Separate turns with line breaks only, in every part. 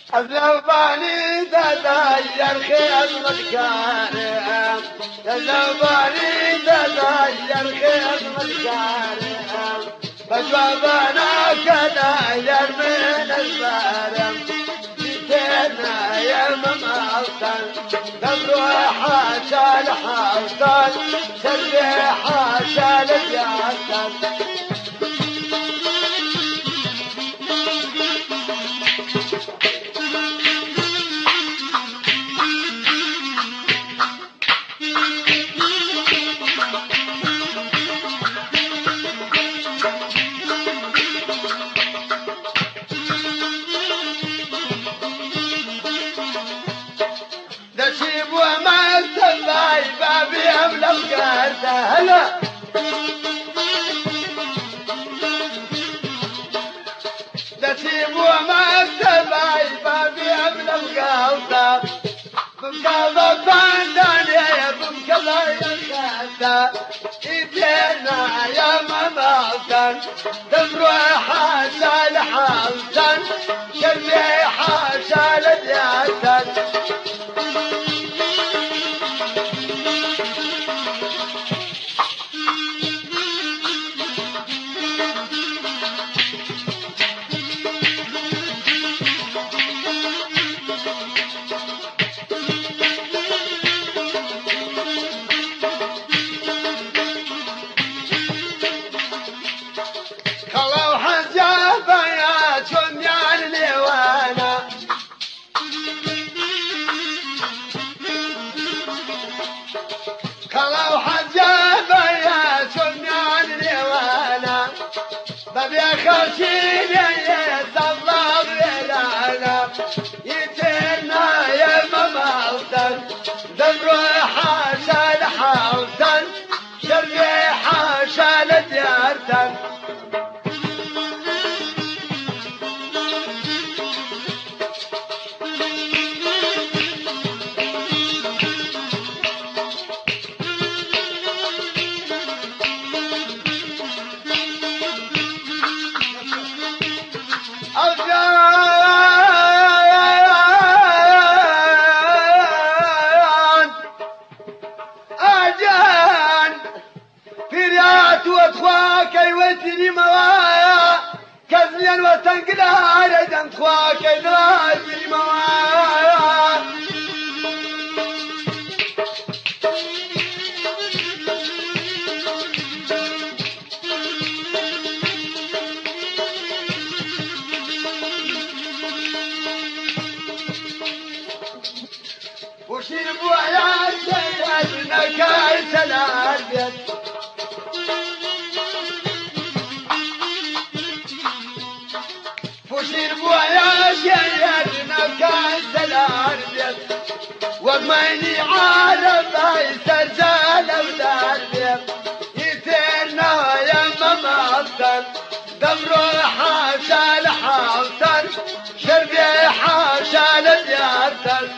الزوباني تغير خدمة كارم الزوباني تغير خدمة كارم فجوابنا كتغير من البارم جيتنا يا ممعطل تبروح الحوطل سريحة اليعطل نسيب وما التباي بابي أبلغ قارته هلا نسيب وما التباي بابي أبلغ قارته بمكذا فانداني يا بمكذا يا إيدينا يا مماطن تبروح عسى الحوطن شريحة عسى الياسن خلوا حجابا يا سنيان لوانا خلوا حجابا يا سنيان لوانا بابي خشين يتصلب لنا يتنا يا مماطن ذبروح شال حوطن شريحة شال ديارتن أجان فريات وأخواك يوتني موايا كزيا وتنقلها رجم أخواك يدري موايا وشربوا يا سيدنا كاس العربية وشربوا يا سيدنا كاس العربية وضميني عالم يسترجل وداربية يترنا يا مماطن دمروح شال حوطن شربيحة شال ديارتن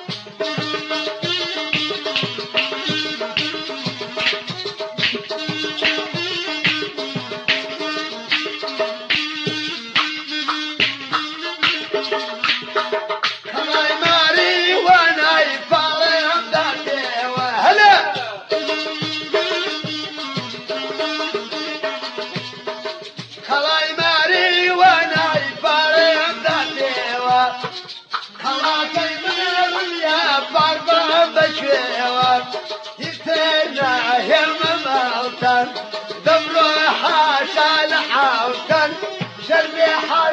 خلاي ماري وانا يفارم ذاتيوا خلاكي من يا فربا بشيوا يفتنا يا مماطن دبروحا شال حوطن شربيحا